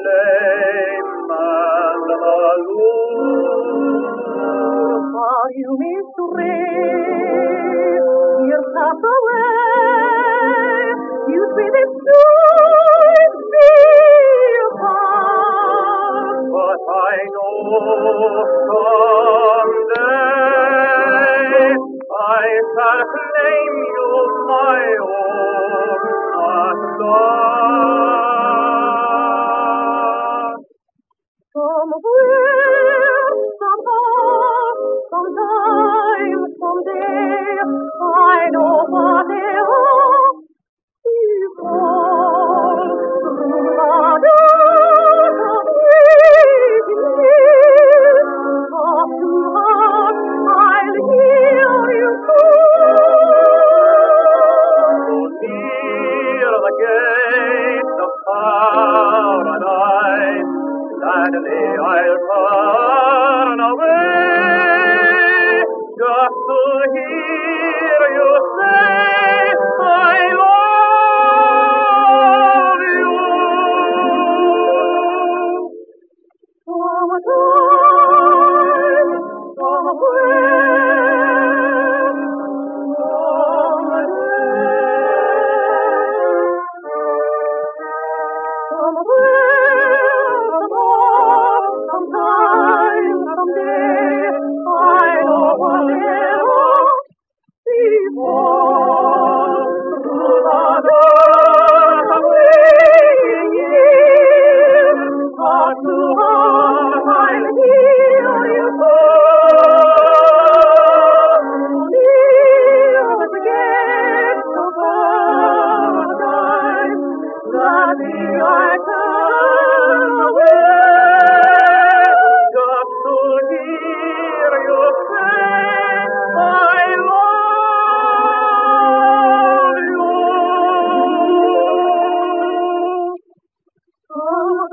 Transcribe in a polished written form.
flame and the loom. For you miss to rain, years pass away, you see this joy be apart. But I know someday I shall claim you my own at last. Somewhere, somehow, sometime, someday, I know whatever before. Through the dark of waiting years, heart to heart, I'll hear you call. So near the gates of paradise, gladly I'll turn away, just to hear you say, I love you. Sometime, somewhere, sometime, someday, I know whatever before. Through the dark of waiting years, heart to heart, I'll hear you call. Near the gates of paradise, gladly I turn away, Just to hear you say, I love you.